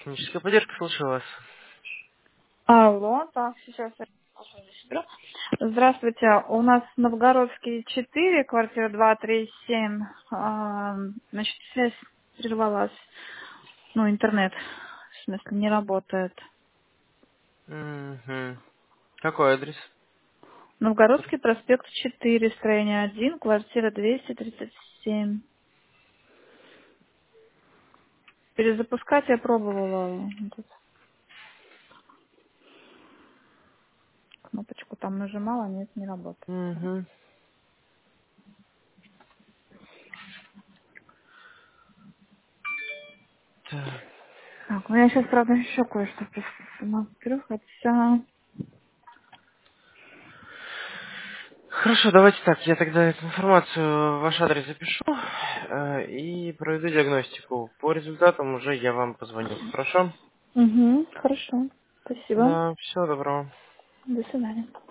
Техническая поддержка, слушаю вас. Алло, так, сейчас я разберу. Здравствуйте, у нас Новгородский 4, квартира 237. Значит, связь прервалась. Ну, интернет, в смысле, не работает. Угу. Какой адрес? Новгородский проспект 4, строение 1, квартира 237. Перезапускать я пробовала. Тут кнопочку там нажимала, нет, не работает. Угу. Так. Так, ну я сейчас, правда, еще кое-что посмотрю, хотя... Хорошо, давайте так, я тогда эту информацию в ваш адрес запишу и проведу диагностику. По результатам уже я вам позвоню. Хорошо? Угу, хорошо. Спасибо. Да, всего доброго. До свидания.